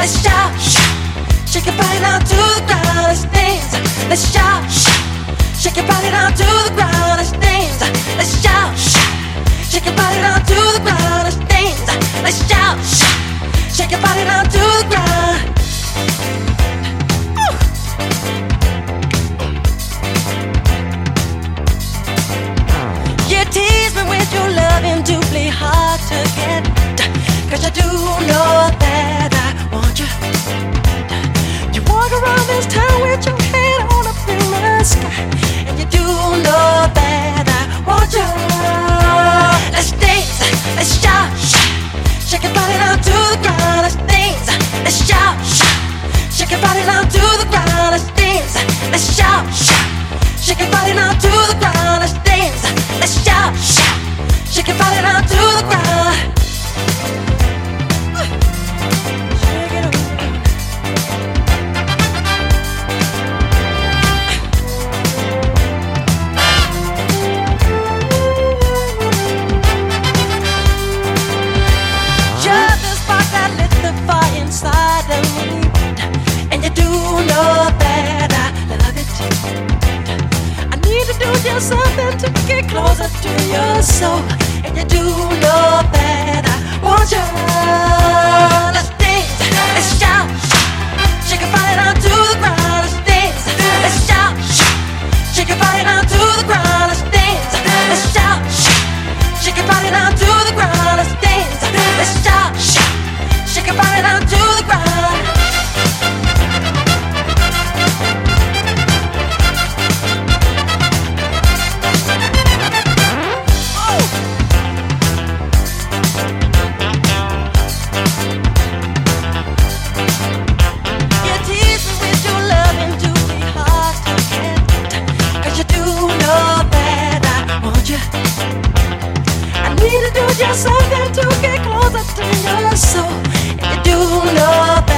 let's shout. Shake your body down to the ground, let's dance. Let's shout. Shake your body down to the ground, let's dance. Let's shout. Shake your body down to the ground, let's dance. Let's shout. Shake your body down to the ground. You tease me with your loving, doubly hard to get. 'Cause you do know that I want you. You walk around this town with your head on up in the sky, and you do know that I want you. Let's dance, let's shout. Shake your body down to the ground, let's dance. Let's shout. Shake your body down to the ground, let's dance. Let's shout. Shake your body down to the ground, let's dance. Let's shout. Shake your body down to the ground. Inside of me, and you do know that I love it. I need to do just something to get closer to your soul, and you do know that I want you. Let's dance, let's shout, shake your body down to the ground. Let's dance, let's shout, shake your body down to the ground. Let's dance, let's shout, shake your body down to the ground. Let's dance, let's shout. Shake your body down to the ground. You tease me with your loving, doubly hard to get. 'Cause you do know that I want you. I need to do just something to get closer to your soul. You do know that